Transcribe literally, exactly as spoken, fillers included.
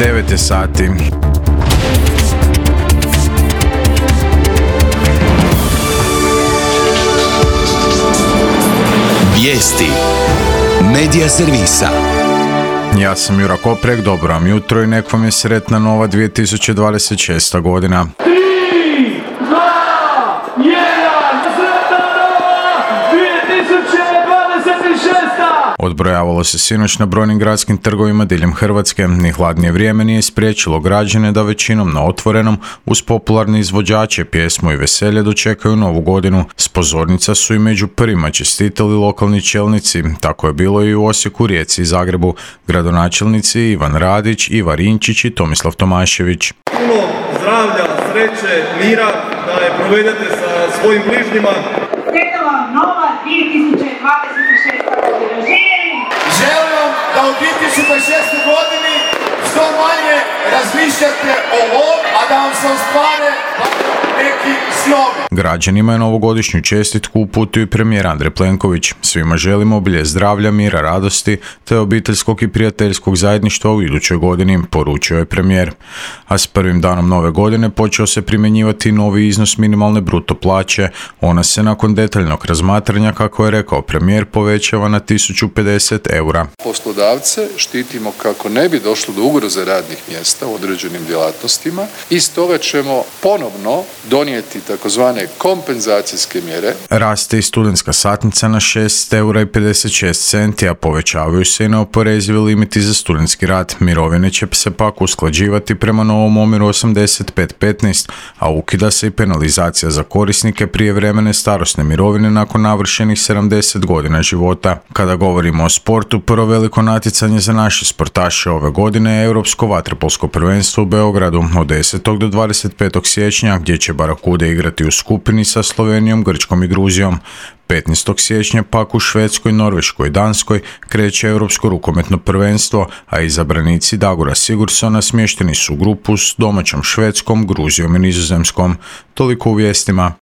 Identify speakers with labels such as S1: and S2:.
S1: devet je sati.
S2: Vijesti Medija servisa.
S1: Ja sam Jura Koprek, dobro vam jutro i nek vam je sretna nova dvije tisuće dvadeset šesta godina.
S3: tri, dva, jedan, sretna nova dvije tisuće dvadeset šesta!
S1: Odbrojavalo se sinoć na brojnim gradskim trgovima diljem Hrvatske. Ni hladnije vrijeme nije spriječilo građane da većinom na otvorenom uz popularne izvođače, pjesmu i veselje dočekaju novu godinu. S pozornica su i među prvima čestitali lokalni čelnici. Tako je bilo i u Osijeku, Rijeci i Zagrebu. Gradonačelnici Ivan Radić, Iva Rinčić i Tomislav Tomašević.
S4: Puno zdravlja, sreće, mira, da je provedete sa svojim bližnjima.
S5: Sretna vam nova dvije tisuće dvadeset šesta godina. Živjeli!
S6: Želim vam da u dvije tisuće dvadeset šestoj godini što manje razmišljate o ovom, a da vam se ostvare neki snovi.
S1: Građanima je novogodišnju čestitku uputio i premijer Andrej Plenković. Svima želimo obilje zdravlja, mira, radosti te obiteljskog i prijateljskog zajedništva u idućoj godini, poručio je premijer. A s prvim danom nove godine počeo se primjenjivati novi iznos minimalne bruto plaće. Ona se nakon detaljnog razmatranja, kako je rekao premijer, povećava na tisuću pedeset eura.
S7: Poslodavce štitimo kako ne bi došlo do ugroze radnih mjesta u određenim djelatnostima i stoga ćemo ponovno donijeti takozvane kompenzacijske mjere.
S1: Raste i studentska satnica na šest eura i pedeset šest centi, a povećavaju se i neoporezivi limiti za studentski rad. Mirovine će se pak usklađivati prema novom omjeru osamdeset pet petnaest, a ukida se i penalizacija za korisnike prijevremene starosne mirovine nakon navršenih sedamdeset godina života. Kada govorimo o sportu, prvo veliko natjecanje za naše sportaše ove godine je Europsko vaterpolsko prvenstvo u Beogradu od desetog do dvadeset petog siječnja, gdje će Barakude igrati u skupini sa Slovenijom, Grčkom i Gruzijom. petnaestog siječnja pak u Švedskoj, Norveškoj i Danskoj kreće Europsko rukometno prvenstvo, a izabranici Dagora Sigurdsona smješteni su u grupu s domaćom Švedskom, Gruzijom i Nizozemskom. Toliko u vijestima.